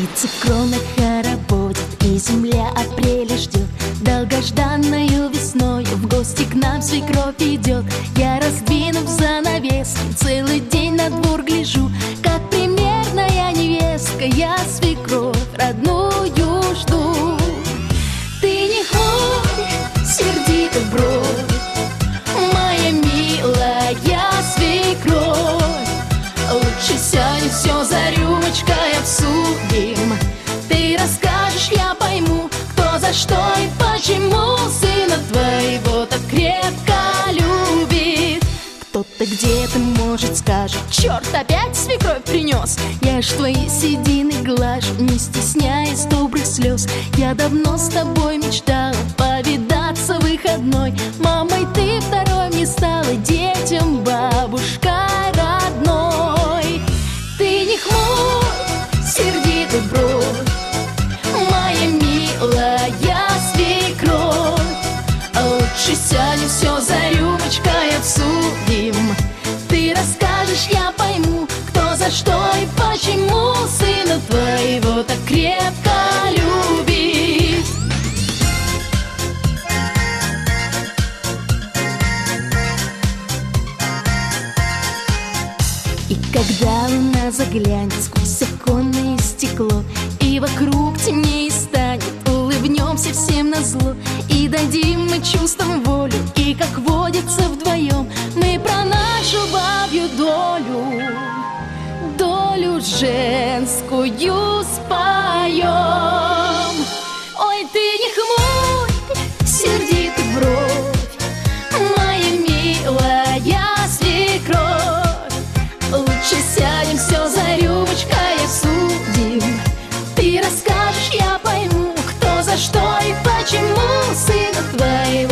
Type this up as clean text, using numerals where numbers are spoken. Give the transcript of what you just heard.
Птицы в кронах хороводят, и земля апреля ждет. Долгожданною весною в гости к нам свекровь идет. Я, раздвинув занавески, целый день на двор гляжу, как примерная невестка я свекровь родную жду. Ты не хмурь сердито бровь, моя милая свекровь. Лучше сядем, все за рюмочкой обсудим. Ты расскажешь, я пойму, кто за что и почему сына твоего так крепко любит. Кто-то где-то, может, скажет: черт, опять свекровь принес. Я ж твои седины глажу, не стесняясь добрых слез. Я давно с тобой мечтала повидаться выходной. Мамой ты второй мне стала, детям бабушкой родной. Ты не хмурь сердито бровь, моя милая свекровь. Лучше сядем, все за рюмочкой обсудим. Ты расскажешь, я пойму, кто за что и почему сына твоего так крепко любит. И когда луна заглянет сквозь оконное стекло, и вокруг темнее станет, улыбнемся всем назло, и дадим мы чувствам волю, и, как водится, вдвоем мы про нашу бабью долю женскую споем. Ой, ты не хмурь сердито бровь, моя милая свекровь. Лучше сядем, все за рюмочкой обсудим. Ты расскажешь, я пойму, кто за что и почему сына твоего